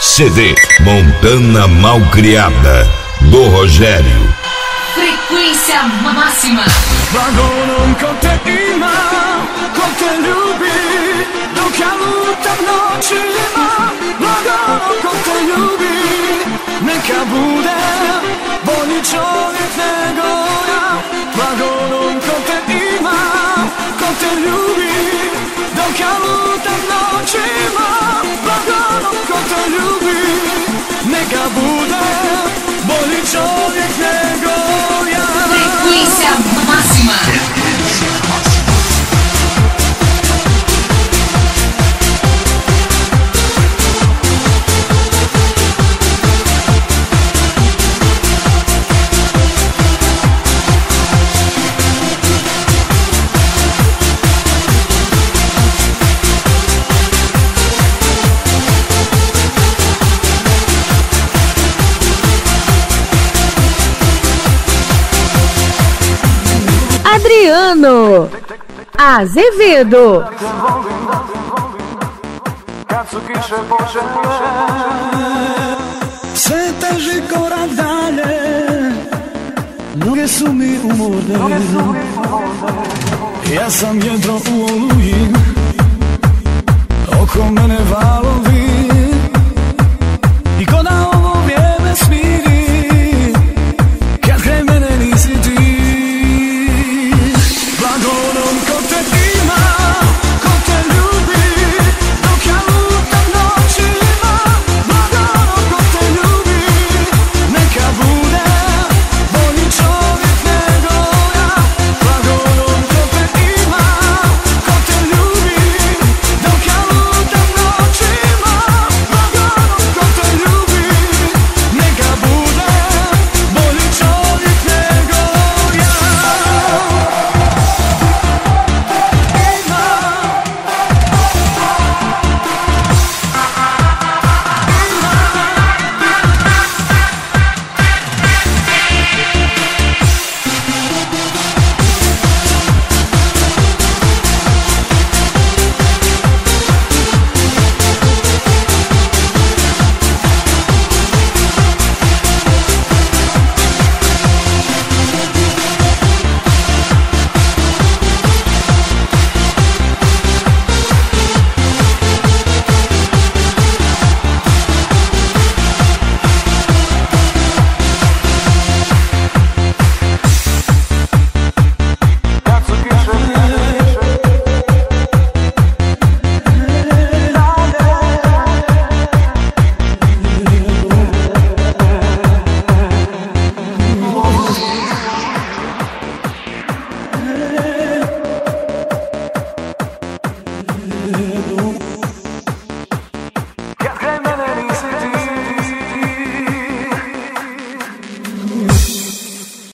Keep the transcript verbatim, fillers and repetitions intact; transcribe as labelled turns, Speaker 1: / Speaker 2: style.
Speaker 1: C D Montana Malcriada, do Rogério.
Speaker 2: Frequência máxima.
Speaker 3: Vagonom ko te ima, ko te ljubi, dok ja lutam noćima. Vagonom ko te ljubi, neka bude bolji čovjek nego ja. Vagonom ko te ima, ko te ljubi, dok ja lutam noćima. Vagonom ko te ljubi, neka bude bolji čovjek nego ja.
Speaker 2: Frequência máxima.
Speaker 4: Adriano Azevedo.
Speaker 3: Sve teži korak dalje, noge su mi umorne, ja sam jedro u oluji, oko mene valove.